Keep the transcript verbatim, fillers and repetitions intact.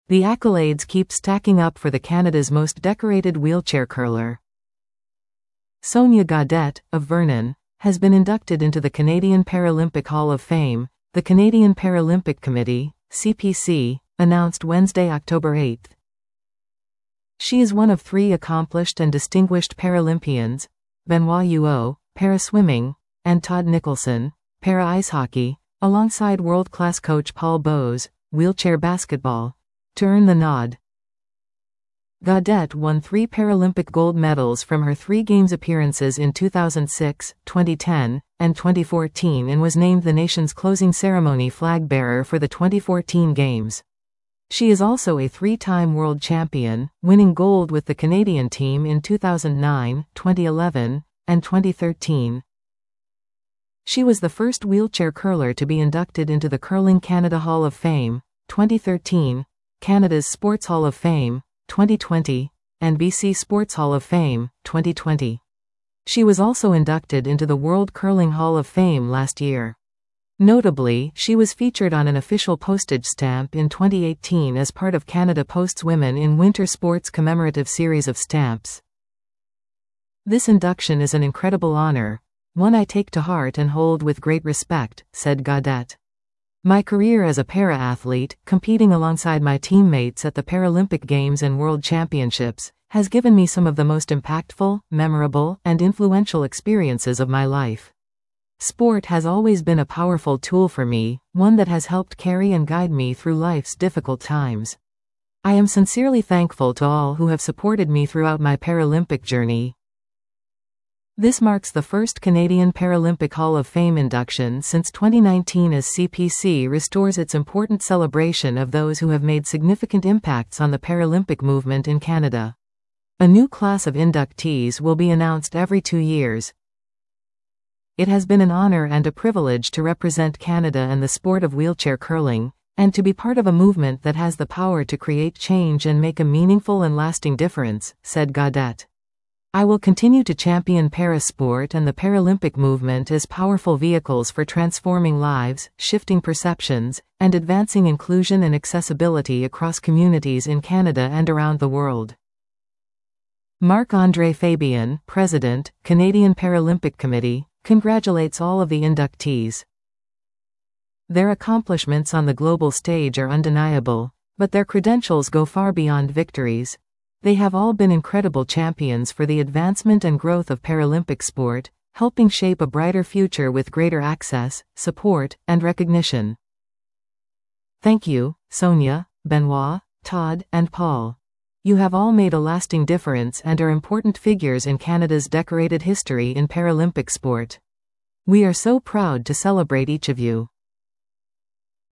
The accolades keep stacking up for the Canada's most decorated wheelchair curler. Sonia Gaudet, of Vernon, has been inducted into the Canadian Paralympic Hall of Fame, the Canadian Paralympic Committee, C P C, announced Wednesday, October eighth. She is one of three accomplished and distinguished Paralympians, Benoit Huot, para-swimming, and Todd Nicholson, para-ice hockey, alongside world-class coach Paul Bowes, wheelchair basketball, to earn the nod. Gaudet won three Paralympic gold medals from her three Games appearances in two thousand six, twenty ten, and twenty fourteen and was named the nation's closing ceremony flag bearer for the twenty fourteen Games. She is also a three-time world champion, winning gold with the Canadian team in two thousand nine, twenty eleven, and twenty thirteen. She was the first wheelchair curler to be inducted into the Curling Canada Hall of Fame, twenty thirteen, Canada's Sports Hall of Fame, twenty twenty, and B C Sports Hall of Fame, twenty twenty. She was also inducted into the World Curling Hall of Fame last year. Notably, she was featured on an official postage stamp in twenty eighteen as part of Canada Post's Women in Winter Sports commemorative series of stamps. "This induction is an incredible honor, one I take to heart and hold with great respect," said Gaudet. "My career as a para-athlete, competing alongside my teammates at the Paralympic Games and World Championships, has given me some of the most impactful, memorable, and influential experiences of my life. Sport has always been a powerful tool for me, one that has helped carry and guide me through life's difficult times. I am sincerely thankful to all who have supported me throughout my Paralympic journey." This marks the first Canadian Paralympic Hall of Fame induction since twenty nineteen as C P C restores its important celebration of those who have made significant impacts on the Paralympic movement in Canada. A new class of inductees will be announced every two years. It has been an honor and a privilege to represent Canada and the sport of wheelchair curling, and to be part of a movement that has the power to create change and make a meaningful and lasting difference, said Gaudet. "I will continue to champion parasport and the Paralympic movement as powerful vehicles for transforming lives, shifting perceptions, and advancing inclusion and accessibility across communities in Canada and around the world." Marc-André Fabien, President, Canadian Paralympic Committee, congratulates all of the inductees. "Their accomplishments on the global stage are undeniable, but their credentials go far beyond victories. They have all been incredible champions for the advancement and growth of Paralympic sport, helping shape a brighter future with greater access, support, and recognition. Thank you, Sonia, Benoit, Todd, and Paul. You have all made a lasting difference and are important figures in Canada's decorated history in Paralympic sport. We are so proud to celebrate each of you."